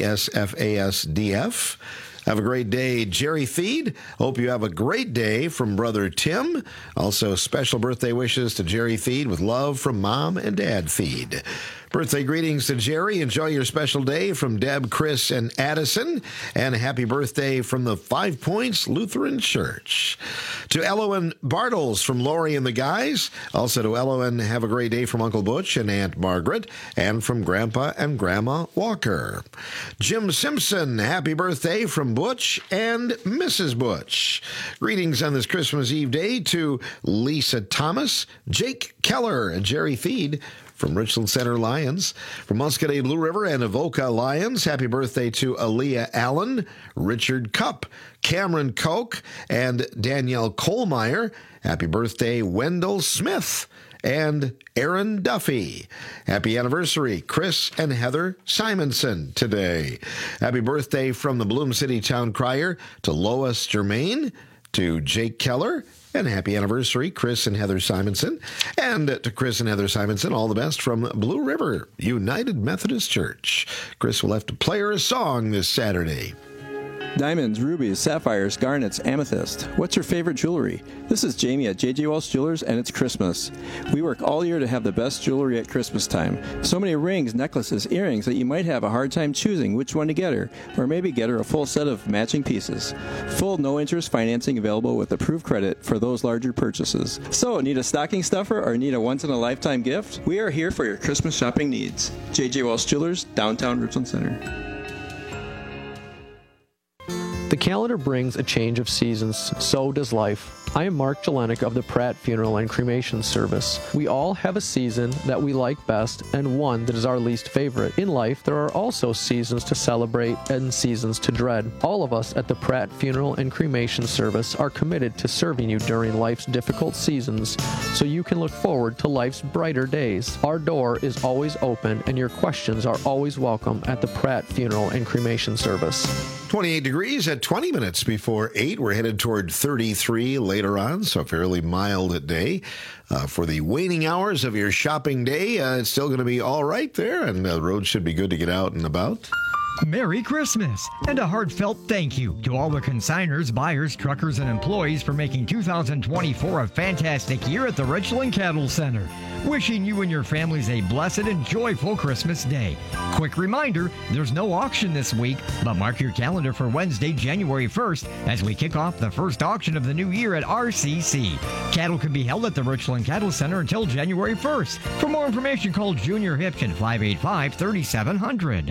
ADSFASDF. Have a great day, Jerry Feed. Hope you have a great day from Brother Tim. Also, special birthday wishes to Jerry Feed with love from Mom and Dad Feed. Birthday greetings to Jerry. Enjoy your special day from Deb, Chris, and Addison. And happy birthday from the 5 Points Lutheran Church. To Elowen Bartles from Lori and the Guys. Also to Elowen, have a great day from Uncle Butch and Aunt Margaret. And from Grandpa and Grandma Walker. Jim Simpson, happy birthday from Butch and Mrs. Butch. Greetings on this Christmas Eve day to Lisa Thomas, Jake Keller, and Jerry Feed from Richland Center Lions. From Muscadet Blue River and Avoca Lions, happy birthday to Aaliyah Allen, Richard Cupp, Cameron Koch, and Danielle Kohlmeyer. Happy birthday, Wendell Smith and Aaron Duffy. Happy anniversary, Chris and Heather Simonson today. Happy birthday from the Bloom City Town Crier to Lois Germain, to Jake Keller, and happy anniversary, Chris and Heather Simonson. And to Chris and Heather Simonson, all the best from Blue River United Methodist Church. Chris will have to play her a song this Saturday. Diamonds, rubies, sapphires, garnets, amethyst. What's your favorite jewelry? This is Jamie at J.J. Wells Jewelers, and it's Christmas. We work all year to have the best jewelry at Christmas time. So many rings, necklaces, earrings that you might have a hard time choosing which one to get her, or maybe get her a full set of matching pieces. Full no-interest financing available with approved credit for those larger purchases. So, need a stocking stuffer or need a once-in-a-lifetime gift? We are here for your Christmas shopping needs. J.J. Wells Jewelers, downtown Richland Center. The calendar brings a change of seasons, so does life. I am Mark Jelenic of the Pratt Funeral and Cremation Service. We all have a season that we like best and one that is our least favorite. In life, there are also seasons to celebrate and seasons to dread. All of us at the Pratt Funeral and Cremation Service are committed to serving you during life's difficult seasons so you can look forward to life's brighter days. Our door is always open and your questions are always welcome at the Pratt Funeral and Cremation Service. 28 degrees at 20 minutes before 8. We're headed toward 33 later on, so a fairly mild day. For the waning hours of your shopping day, it's still going to be all right there, and the road should be good to get out and about. Merry Christmas, and a heartfelt thank you to all the consigners, buyers, truckers, and employees for making 2024 a fantastic year at the Richland Cattle Center. Wishing you and your families a blessed and joyful Christmas day. Quick reminder, there's no auction this week, but mark your calendar for Wednesday, January 1st, as we kick off the first auction of the new year at RCC. Cattle can be held at the Richland Cattle Center until January 1st. For more information, call Junior Hipch at 585-3700.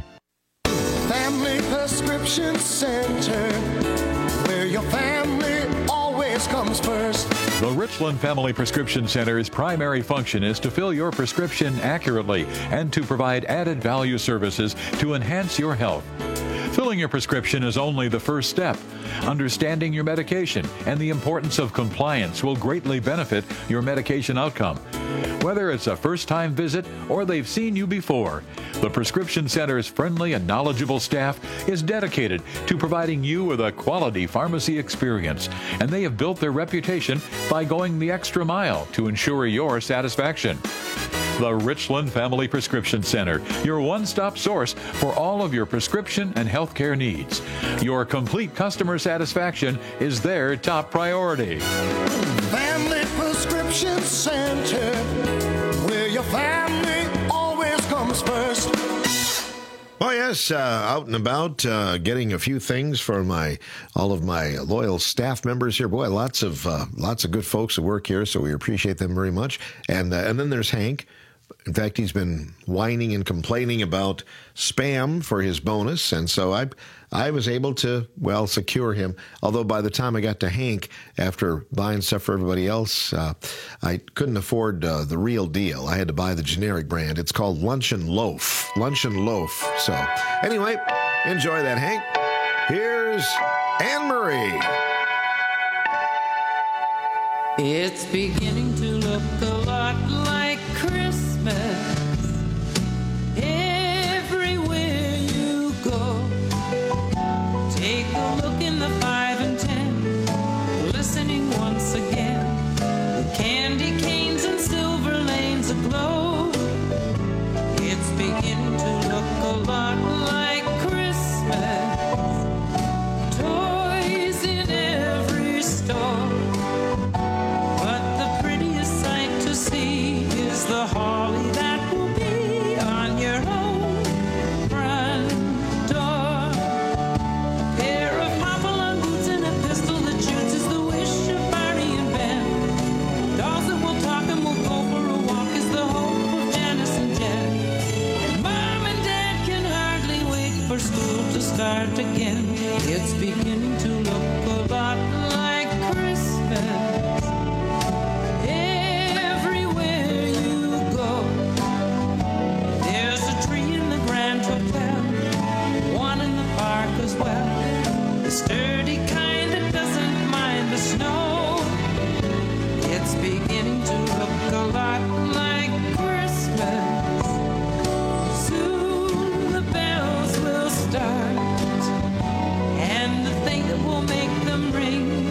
Family Prescription Center, where your family always comes first. The Richland Family Prescription Center's primary function is to fill your prescription accurately and to provide added value services to enhance your health. Filling your prescription is only the first step. Understanding your medication and the importance of compliance will greatly benefit your medication outcome. Whether it's a first-time visit or they've seen you before, the Prescription Center's friendly and knowledgeable staff is dedicated to providing you with a quality pharmacy experience, and they have built their reputation by going the extra mile to ensure your satisfaction. The Richland Family Prescription Center, your one-stop source for all of your prescription and healthcare needs. Your complete customer satisfaction is their top priority. Family Prescription Center, where your family always comes first. Oh, yes, out and about, getting a few things for all of my loyal staff members here. Boy, lots of good folks that work here, so we appreciate them very much. And then there's Hank. In fact, he's been whining and complaining about spam for his bonus, and so I was able to, secure him. Although by the time I got to Hank, after buying stuff for everybody else, I couldn't afford the real deal. I had to buy the generic brand. It's called Lunch and Loaf. Lunch and Loaf. So anyway, enjoy that, Hank. Here's Anne Marie. It's beginning to look a lot like Christmas everywhere you go. Take a look in the 5 and 10, listening once again. The candy canes and silver lanes aglow. It's beginning to look a lot like Christmas. Toys in every store. The holly that will be on your home front door. A pair of hop-along boots and a pistol that shoots is the wish of Barney and Ben. Dolls that will talk and will go for a walk is the hope of Janice and Jen. And Mom and Dad can hardly wait for school to start again. It's beginning to look a lot like Christmas. As well, the sturdy kind that doesn't mind the snow. It's beginning to look a lot like Christmas. Soon the bells will start, and the thing that will make them ring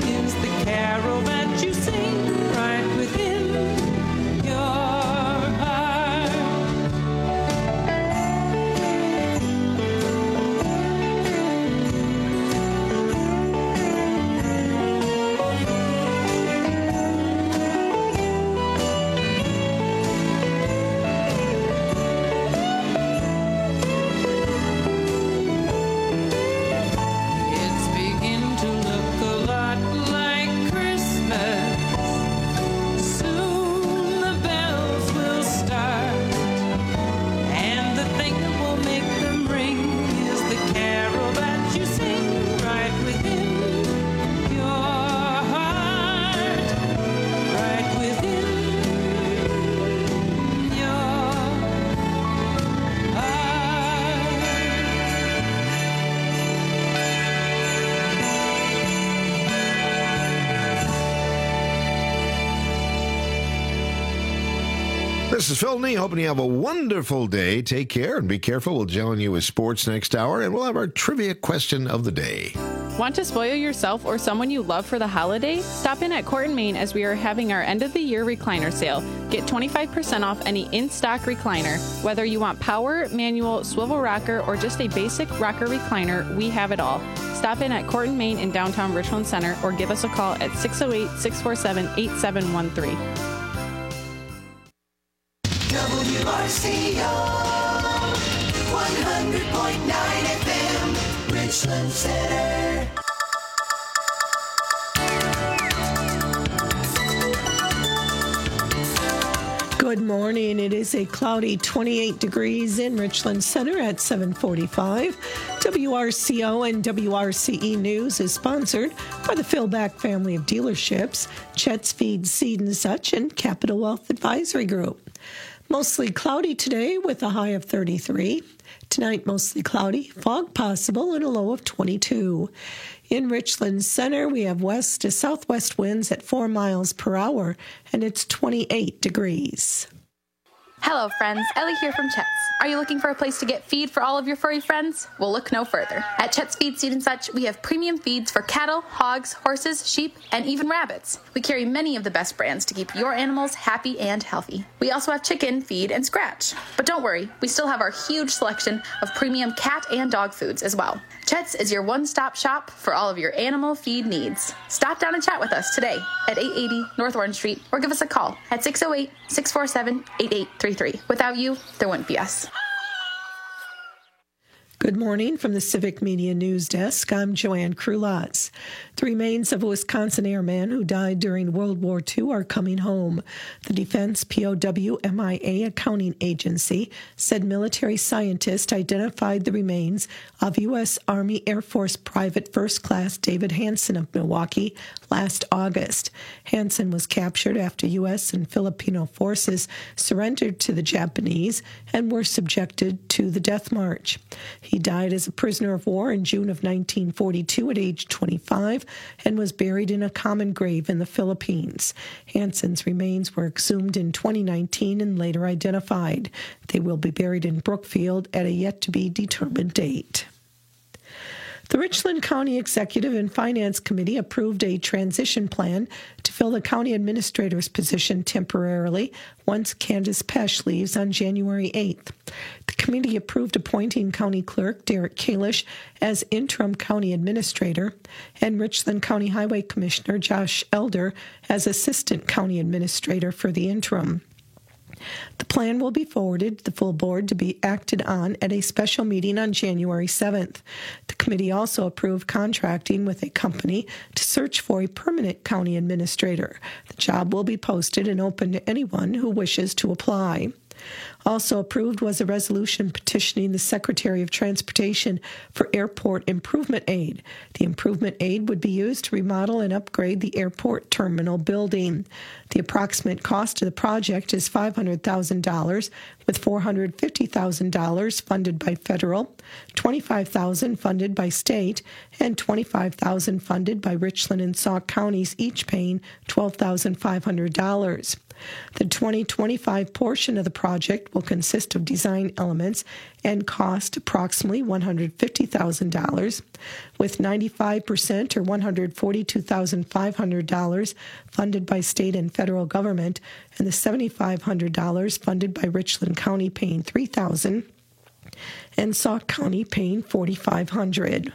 This is Phil Nee, hoping you have a wonderful day. Take care and be careful. We'll join you with sports next hour, and we'll have our trivia question of the day. Want to spoil yourself or someone you love for the holiday? Stop in at Court and Main as we are having our end-of-the-year recliner sale. Get 25% off any in-stock recliner. Whether you want power, manual, swivel rocker, or just a basic rocker recliner, we have it all. Stop in at Court and Main in downtown Richland Center or give us a call at 608-647-8713. WRCO 100.9 FM, Richland Center. Good morning. It is a cloudy 28 degrees in Richland Center at 7:45. WRCO and WRCE News is sponsored by the Philback family of dealerships, Chet's Feed, Seed and Such, and Capital Wealth Advisory Group. Mostly cloudy today with a high of 33. Tonight, mostly cloudy, fog possible, and a low of 22. In Richland Center, we have west to southwest winds at 4 miles per hour, and it's 28 degrees. Hello, friends. Ellie here from Chet's. Are you looking for a place to get feed for all of your furry friends? Well, look no further. At Chet's Feed, Seed and Such, we have premium feeds for cattle, hogs, horses, sheep, and even rabbits. We carry many of the best brands to keep your animals happy and healthy. We also have chicken, feed, and scratch. But don't worry, we still have our huge selection of premium cat and dog foods as well. Chet's is your one-stop shop for all of your animal feed needs. Stop down and chat with us today at 880 North Orange Street or give us a call at 608-647-8833. Without you, there wouldn't be us. Good morning from the Civic Media News Desk. I'm Joanne Krulatz. The remains of a Wisconsin airman who died during World War II are coming home. The Defense POW MIA Accounting Agency said military scientists identified the remains of U.S. Army Air Force Private First Class David Hansen of Milwaukee last August. Hansen was captured after U.S. and Filipino forces surrendered to the Japanese and were subjected to the Death March. He died as a prisoner of war in June of 1942 at age 25 and was buried in a common grave in the Philippines. Hansen's remains were exhumed in 2019 and later identified. They will be buried in Brookfield at a yet-to-be-determined date. The Richland County Executive and Finance Committee approved a transition plan to fill the county administrator's position temporarily once Candace Pesch leaves on January 8th. The committee approved appointing County Clerk Derek Kalish as interim county administrator and Richland County Highway Commissioner Josh Elder as assistant county administrator for the interim. The plan will be forwarded to the full board to be acted on at a special meeting on January 7th. The committee also approved contracting with a company to search for a permanent county administrator. The job will be posted and open to anyone who wishes to apply. Also approved was a resolution petitioning the Secretary of Transportation for airport improvement aid. The improvement aid would be used to remodel and upgrade the airport terminal building. The approximate cost of the project is $500,000, with $450,000 funded by federal, $25,000 funded by state, and $25,000 funded by Richland and Sauk counties, each paying $12,500. The 2025 portion of the project will consist of design elements and cost approximately $150,000, with 95% or $142,500 funded by state and federal government, and the $7,500 funded by Richland County paying $3,000 and Sauk County paying $4,500.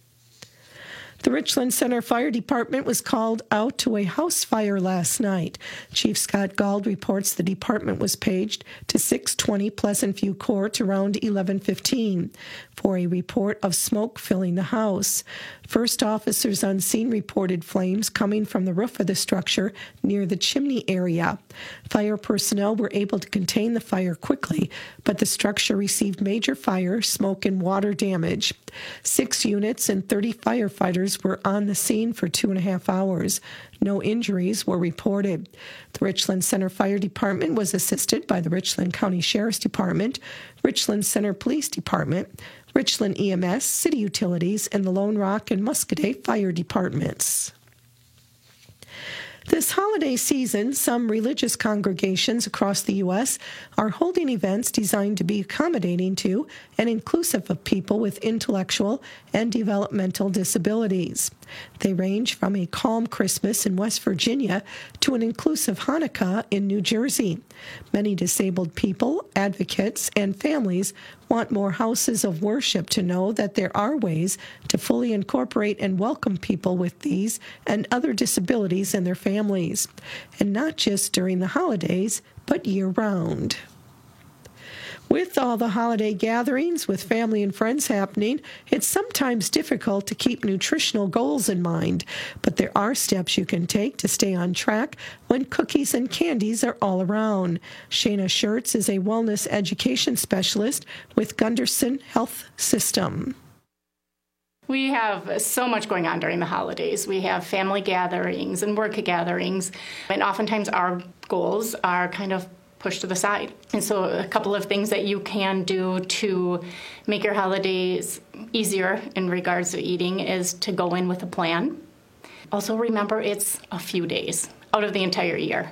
The Richland Center Fire Department was called out to a house fire last night. Chief Scott Gauld reports the department was paged to 620 Pleasant View Court around 11:15 for a report of smoke filling the house. First officers on scene reported flames coming from the roof of the structure near the chimney area. Fire personnel were able to contain the fire quickly, but the structure received major fire, smoke, and water damage. 6 units and 30 firefighters were on the scene for 2.5 hours. No injuries were reported. The Richland Center Fire Department was assisted by the Richland County Sheriff's Department, Richland Center Police Department, Richland EMS, City Utilities, and the Lone Rock and Muscoda Fire Departments. This holiday season, some religious congregations across the U.S. are holding events designed to be accommodating to and inclusive of people with intellectual and developmental disabilities. They range from a calm Christmas in West Virginia to an inclusive Hanukkah in New Jersey. Many disabled people, advocates, and families want more houses of worship to know that there are ways to fully incorporate and welcome people with these and other disabilities and their families, and not just during the holidays, but year-round. With all the holiday gatherings with family and friends happening, it's sometimes difficult to keep nutritional goals in mind, but there are steps you can take to stay on track when cookies and candies are all around. Shayna Schertz is a wellness education specialist with Gunderson Health System. We have so much going on during the holidays. We have family gatherings and work gatherings, and oftentimes our goals are kind of pushed to the side. And so a couple of things that you can do to make your holidays easier in regards to eating is to go in with a plan. Also remember, it's a few days out of the entire year.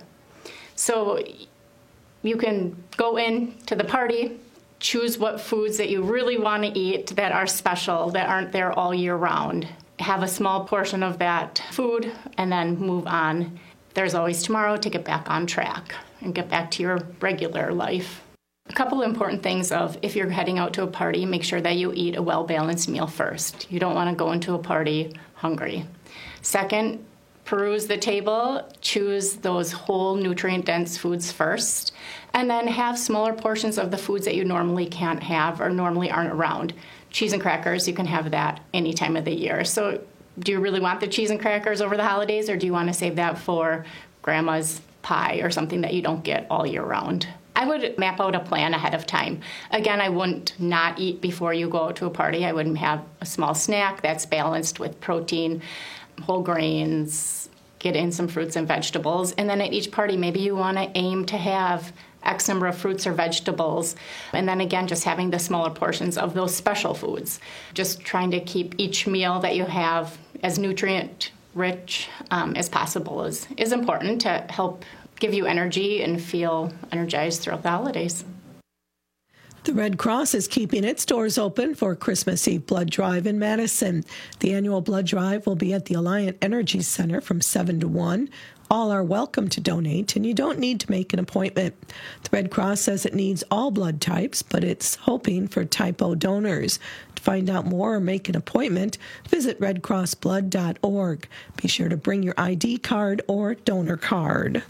So you can go in to the party, choose what foods that you really want to eat that are special, that aren't there all year round. Have a small portion of that food and then move on. There's always tomorrow to get back on track and get back to your regular life. A couple important things of if you're heading out to a party, make sure that you eat a well-balanced meal first. You don't want to go into a party hungry. Second, peruse the table, choose those whole nutrient-dense foods first, and then have smaller portions of the foods that you normally can't have or normally aren't around. Cheese and crackers, you can have that any time of the year. So do you really want the cheese and crackers over the holidays, or do you want to save that for grandma's pie or something that you don't get all year round? I would map out a plan ahead of time. Again, I wouldn't not eat before you go out to a party. I would have a small snack that's balanced with protein, whole grains, get in some fruits and vegetables. And then at each party, maybe you want to aim to have X number of fruits or vegetables. And then again, just having the smaller portions of those special foods. Just trying to keep each meal that you have as nutrient rich as possible is important to help give you energy and feel energized throughout the holidays. The Red Cross is keeping its doors open for Christmas Eve blood drive in Madison. The annual blood drive will be at the Alliant Energy Center from 7 to 1. All are welcome to donate, and you don't need to make an appointment. The Red Cross says it needs all blood types, but it's hoping for type O donors. To find out more or make an appointment, visit redcrossblood.org. Be sure to bring your ID card or donor card.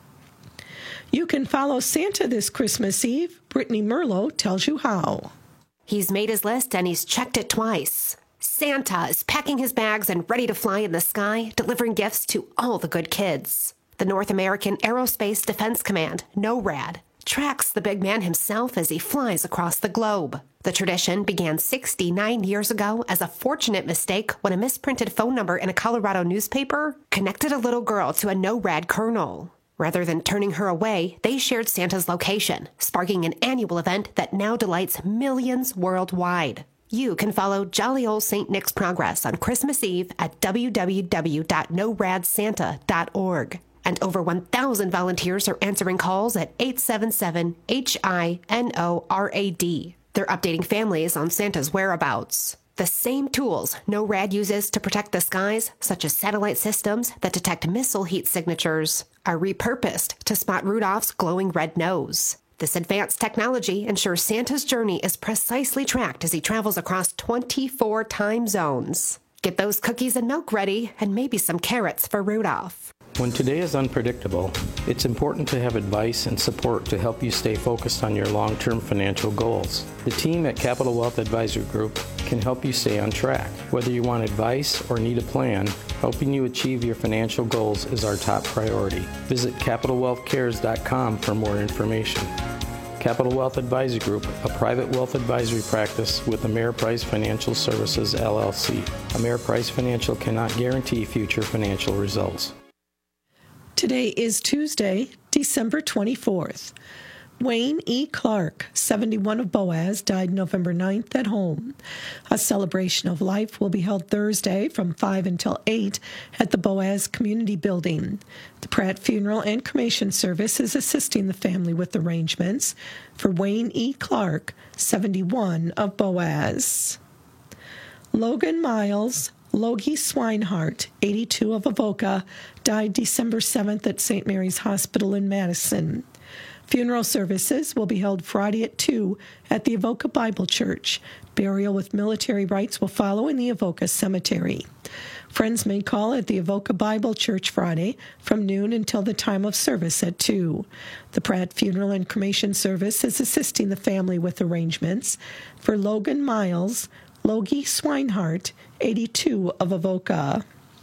You can follow Santa this Christmas Eve. Brittany Merlo tells you how. He's made his list and he's checked it twice. Santa is packing his bags and ready to fly in the sky, delivering gifts to all the good kids. The North American Aerospace Defense Command, NORAD, tracks the big man himself as he flies across the globe. The tradition began 69 years ago as a fortunate mistake when a misprinted phone number in a Colorado newspaper connected a little girl to a NORAD colonel. Rather than turning her away, they shared Santa's location, sparking an annual event that now delights millions worldwide. You can follow jolly old St. Nick's progress on Christmas Eve at www.noradsanta.org. And over 1,000 volunteers are answering calls at 877-HINORAD. They're updating families on Santa's whereabouts. The same tools NORAD uses to protect the skies, such as satellite systems that detect missile heat signatures, are repurposed to spot Rudolph's glowing red nose. This advanced technology ensures Santa's journey is precisely tracked as he travels across 24 time zones. Get those cookies and milk ready, and maybe some carrots for Rudolph. When today is unpredictable, it's important to have advice and support to help you stay focused on your long-term financial goals. The team at Capital Wealth Advisory Group can help you stay on track. Whether you want advice or need a plan, helping you achieve your financial goals is our top priority. Visit CapitalWealthCares.com for more information. Capital Wealth Advisory Group, a private wealth advisory practice with Ameriprise Financial Services, LLC. Ameriprise Financial cannot guarantee future financial results. Today is Tuesday, December 24th. Wayne E. Clark, 71 of Boaz, died November 9th at home. A celebration of life will be held Thursday from 5 until 8 at the Boaz Community Building. The Pratt Funeral and Cremation Service is assisting the family with arrangements for Wayne E. Clark, 71 of Boaz. Logan Miles, Logie Swinehart, 82 of Avoca, died December 7th at St. Mary's Hospital in Madison. Funeral services will be held Friday at 2 at the Avoca Bible Church. Burial with military rites will follow in the Avoca Cemetery. Friends may call at the Avoca Bible Church Friday from noon until the time of service at 2. The Pratt Funeral and Cremation Service is assisting the family with arrangements for Logan Miles, Logie Swinehart, 82 of Avoca.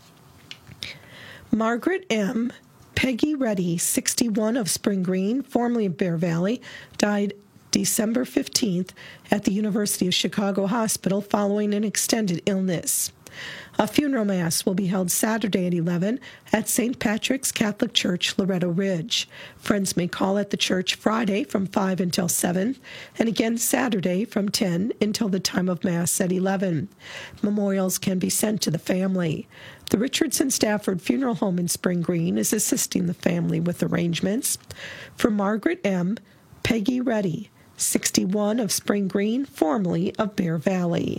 Margaret M. Peggy Reddy, 61 of Spring Green, formerly of Bear Valley, died December 15th at the University of Chicago Hospital following an extended illness. A funeral mass will be held Saturday at 11 at St. Patrick's Catholic Church, Loretto Ridge. Friends may call at the church Friday from 5 until 7, and again Saturday from 10 until the time of Mass at 11. Memorials can be sent to the family. The Richardson Stafford Funeral Home in Spring Green is assisting the family with arrangements for Margaret M. Peggy Reddy, 61 of Spring Green, formerly of Bear Valley.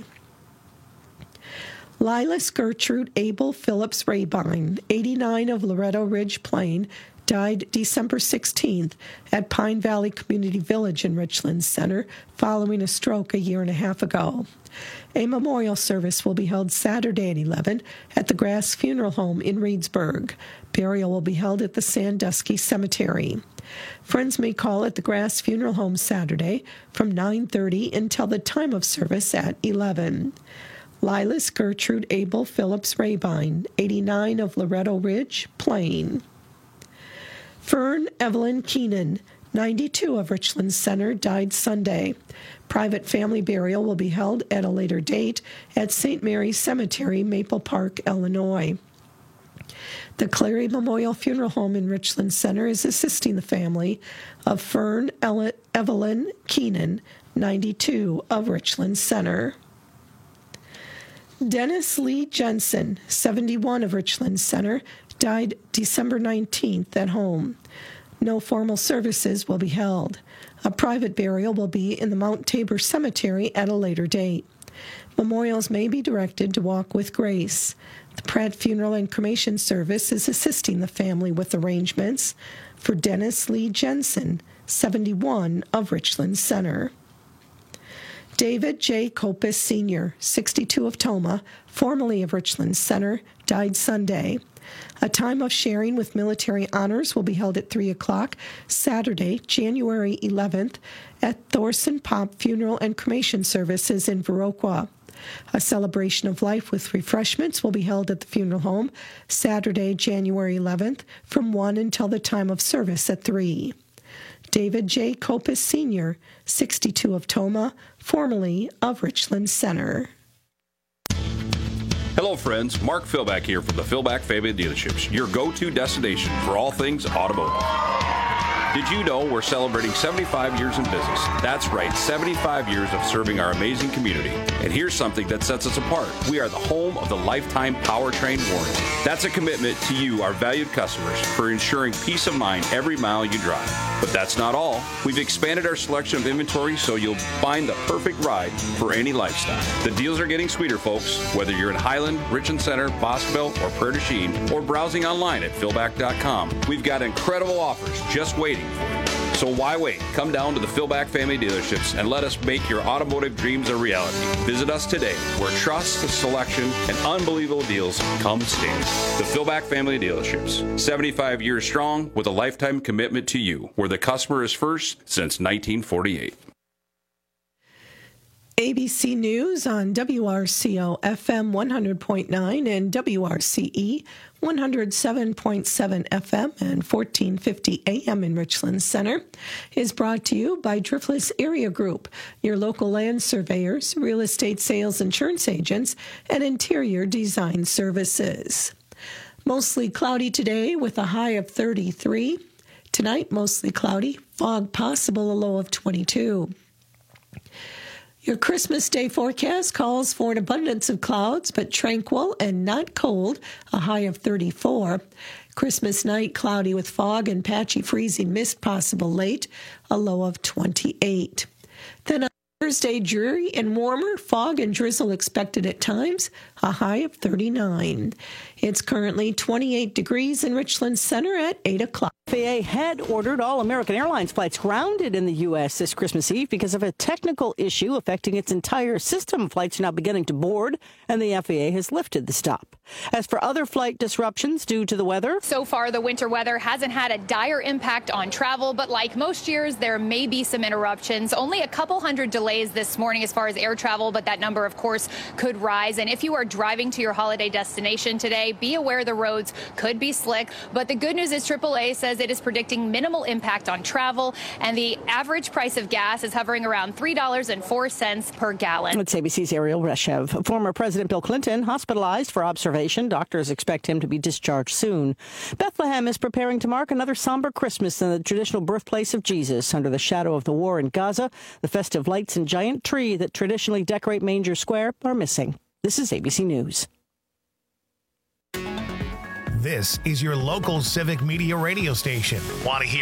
Lilas Gertrude Abel Phillips Rabine, 89 of Loretto Ridge Plain, died December 16th at Pine Valley Community Village in Richland Center following a stroke a year and a half ago. A memorial service will be held Saturday at 11 at the Grass Funeral Home in Reedsburg. Burial will be held at the Sandusky Cemetery. Friends may call at the Grass Funeral Home Saturday from 9:30 until the time of service at 11. Lilas Gertrude Abel Phillips Rabine, 89 of Loretto Ridge, Plain. Fern Evelyn Keenan, 92 of Richland Center, died Sunday. Private family burial will be held at a later date at St. Mary's Cemetery, Maple Park, Illinois. The Clary Memorial Funeral Home in Richland Center is assisting the family of Fern Evelyn Keenan, 92 of Richland Center. Dennis Lee Jensen, 71 of Richland Center, died December 19th at home. No formal services will be held. A private burial will be in the Mount Tabor Cemetery at a later date. Memorials may be directed to Walk with Grace. The Pratt Funeral and Cremation Service is assisting the family with arrangements for Dennis Lee Jensen, 71 of Richland Center. David J. Kopis Sr., 62 of Toma, formerly of Richland Center, died Sunday. A time of sharing with military honors will be held at 3 o'clock Saturday, January 11th, at Thorson Pop Funeral and Cremation Services in Viroqua. A celebration of life with refreshments will be held at the funeral home Saturday, January 11th, from 1 until the time of service at 3. David J. Kopis Sr., 62 of Toma, formerly of Richland Center. Hello, friends. Mark Philback here from the Philback Family Dealerships, your go-to destination for all things automotive. Did you know we're celebrating 75 years in business? That's right, 75 years of serving our amazing community. And here's something that sets us apart. We are the home of the lifetime powertrain warranty. That's a commitment to you, our valued customers, for ensuring peace of mind every mile you drive. But that's not all. We've expanded our selection of inventory so you'll find the perfect ride for any lifestyle. The deals are getting sweeter, folks. Whether you're in Highland, Richland Center, Boscoville, or Prairie du Chien, or browsing online at philback.com, we've got incredible offers just waiting for you. So why wait? Come down to the Philback Family Dealerships and let us make your automotive dreams a reality. Visit us today, where trust, selection, and unbelievable deals come standard. The Philback Family Dealerships, 75 years strong with a lifetime commitment to you, where the customer is first since 1948. ABC News on WRCO FM 100.9 and WRCE 107.7 FM and 1450 AM in Richland Center is brought to you by Driftless Area Group, your local land surveyors, real estate sales insurance agents, and interior design services. Mostly cloudy today with a high of 33. Tonight, mostly cloudy, fog possible, a low of 22. Your Christmas Day forecast calls for an abundance of clouds, but tranquil and not cold, a high of 34. Christmas night, cloudy with fog and patchy freezing mist possible late, a low of 28. Then on Thursday, dreary and warmer, fog and drizzle expected at times, a high of 39. It's currently 28 degrees in Richland Center at 8 o'clock. FAA had ordered all American Airlines flights grounded in the U.S. this Christmas Eve because of a technical issue affecting its entire system. Flights are now beginning to board, and the FAA has lifted the stop. As for other flight disruptions due to the weather, so far the winter weather hasn't had a dire impact on travel, but like most years, there may be some interruptions. Only a couple hundred delays this morning as far as air travel, but that number, of course, could rise. And if you are driving to your holiday destination today, be aware the roads could be slick. But the good news is AAA says it is predicting minimal impact on travel, and the average price of gas is hovering around $3.04 per gallon. It's ABC's Ariel Reshev. Former President Bill Clinton hospitalized for observation. Doctors expect him to be discharged soon. Bethlehem is preparing to mark another somber Christmas in the traditional birthplace of Jesus. Under the shadow of the war in Gaza, the festive lights and giant tree that traditionally decorate Manger Square are missing. This is ABC News. This is your local Civic Media radio station. Want to hear